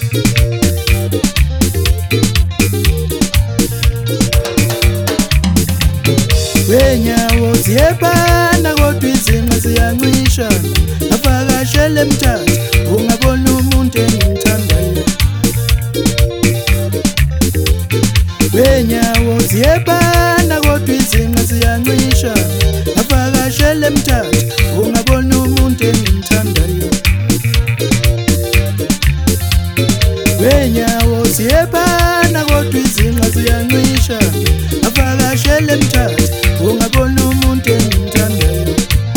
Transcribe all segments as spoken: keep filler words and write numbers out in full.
wenyawo ziyebana kodwa izinqa ziyancisha avakashele emthatha ungabona umuntu engimthandayo wenyawo ziyebana kodwa izinqa ziyancisha avakashele emthatha ungabona umuntu engimthandayo wenyawo ziyebana kodwa izinqa ziyancisha avakashele emthatha ungabona umuntu engimthandayo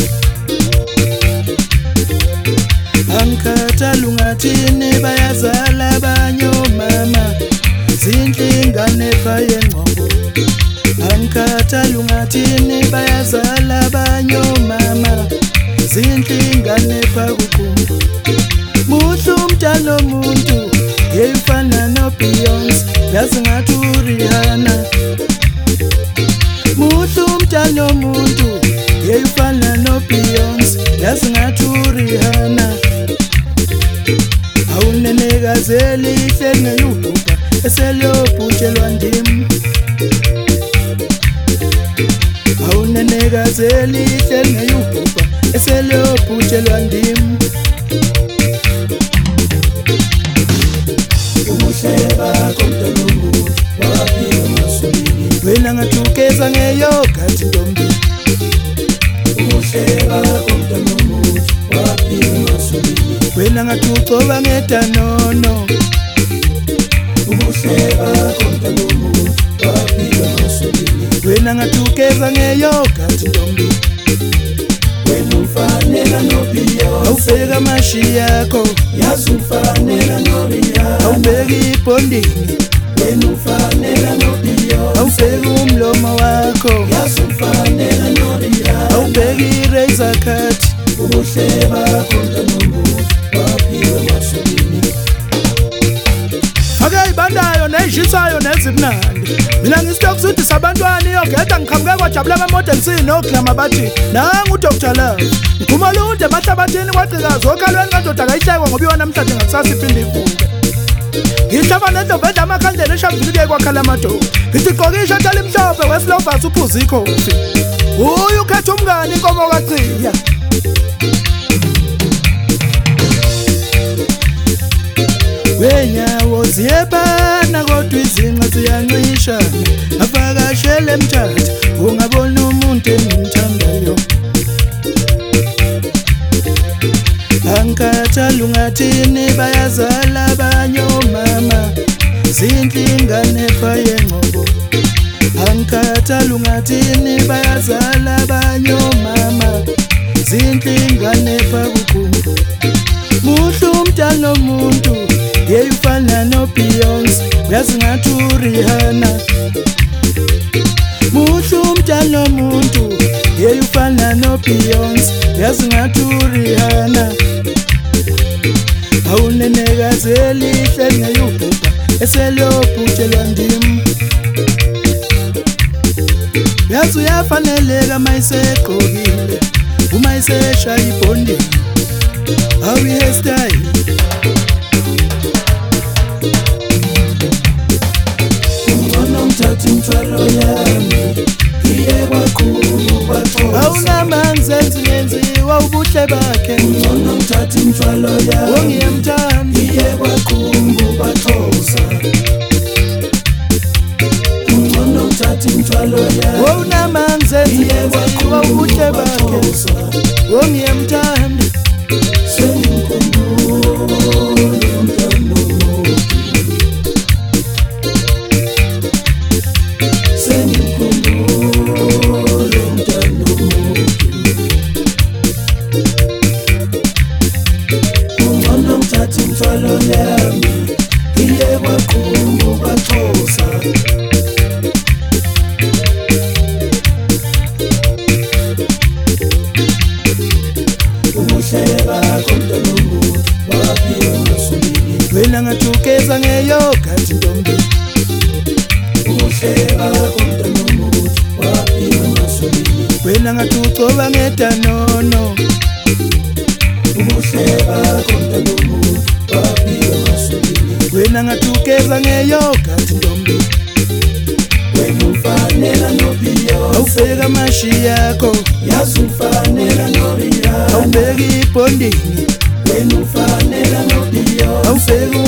angikhathali ungathini bayazala abanye omama zinhlingane ephaya engqondo angikhathali ungathini bayazala abanye omama zinhlingane ephaya kuqumbu muhle umntana omuntu yeyifana no-Beyonce yazi ngathi uRihanna muhle umntana omuntu yeyifana no-Beyonce yazi ngathi uRihanna awunenekazi elihle ngeyubhubha eseliyobhutshelwa ndim awunenekazi elihle ngeyubhubha eseliyobhutshelwa ndim wena ngathukeza ngeyogathi ntombi wena ngathucoba ngedanono wena ngathukeza ngeyogathi ntombi awubheka amashi yakho awubheka ibhondini awubheka umlomo wakho awubheka i-razor cut akayibandayo neyishisayo nezimnandi mina ngisitokusudisa abantwana iyogeda ngiqhamuke kwajabula amamodelsini oglama bathi nangu uDr Love ngiphuma lude emahlabathini kwaqikazi okhalweni kadoda kayihlekwa ngoba iwa namhlanje ngakusasa iphinde ivuke ngihlaba nendlovu edla amakhandlela eshambilike kwakhala amadoda ngithi gqokisha tala imhlophe wesilovasi uphuza ikhofi uyu ukhetha umngane inkomo kaCiya wenyawo ziyebana kodwa izinqa ziyancisha avakashele emthatha ungabona umuntu engimthandayo angikhathali ungathini bayazala abanye omama zinhlingane ephaya engqondo angikhathali ungathini bayazala abanye omama zinhlingane ephaya kuqumbu muhle umntana omuntu yeyifana no-Beyonce yazi ngathi uRihanna muhle umntana omuntu yeyifana no-Beyonce yazi ngathi uRihanna awunenekazi elihle ngeyubhubha eseliyobhutshelwa ndim yazi uyafaneleka mayisegqokile uma iseshaya ibhondini awi-hairstyle awunamanzi ngenziwa ubuhle bakhe ongiyemthandi awunamanzi ngenziwa ubuhle bakhe ongiyemthandi wena ngathukeza ngeyogathi ntombi wena ngathucoba ngedanono wena ngathukeza ngeyogathi ntombi wena ufanela nobiyo awubheka amashi yakho yasufanela noriya awubheka ibhondini wena ufanela nobiyo awubheka